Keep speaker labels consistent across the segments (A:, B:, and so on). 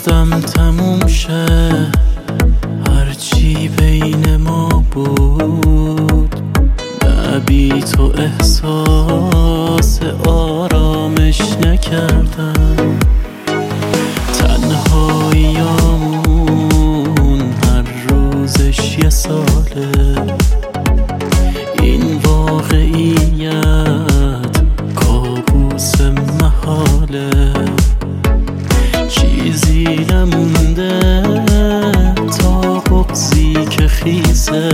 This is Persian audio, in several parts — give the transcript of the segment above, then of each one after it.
A: میخواستم تموم شه هرچی بین ما بود، نه بی تو احساس آرامش نکردم. تنهاییامون هر روزش یه ساله، این واقعیت کابوس محاله. چیزی نمونده تا بغضی که خیسه،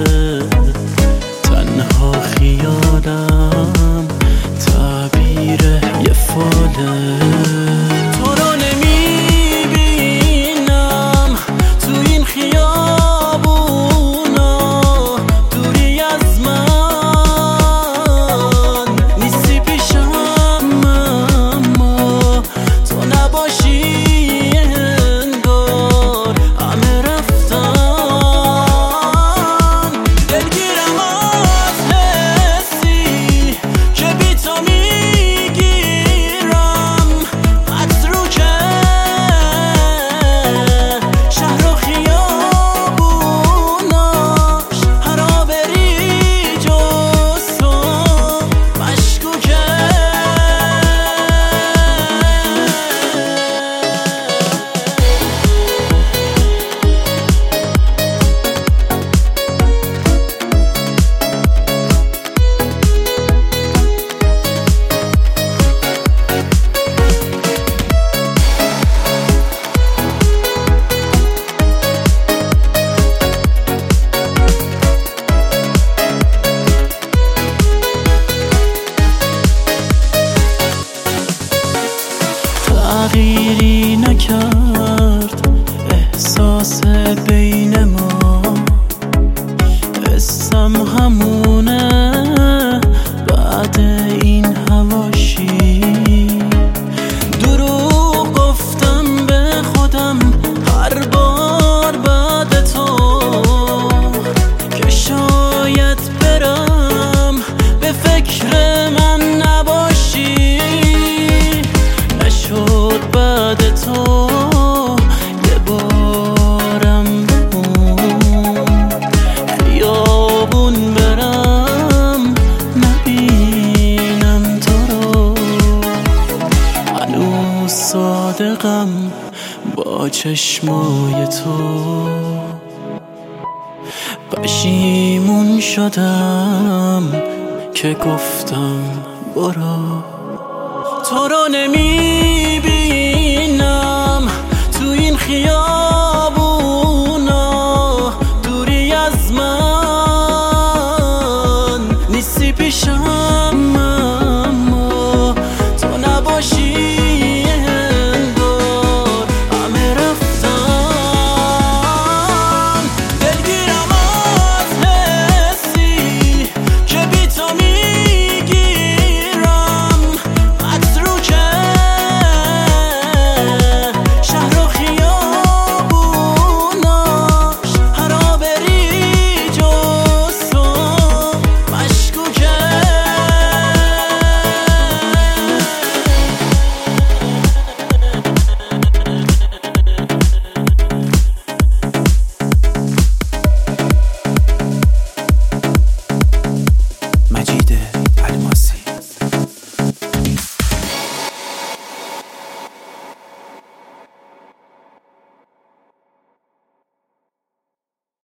A: تنها خیالم تعبیر یه فاله. تو رو نمیبینم تو این خیابونا، دوری از من نیستی پیشم، اما تو نباشی انگار همه رفتن. دلگیرم از حسی که بی تو میگیرم قد رو که شهر و خیابوناش هرا بری جز تو مشکوکه. تغییری نکرد احساس بین ما، حسم همونه بعد این حواشی. دروغ گفتم به خودم هر بار بعد تو که شاید برم به فکر من نباشی. نشد بعد تو یه بارم بمون خیابون برم نبینم تو رو. هنوز صادقم با چشمای تو، پشیمون شدم که گفتم برو. تو رو نمیبینم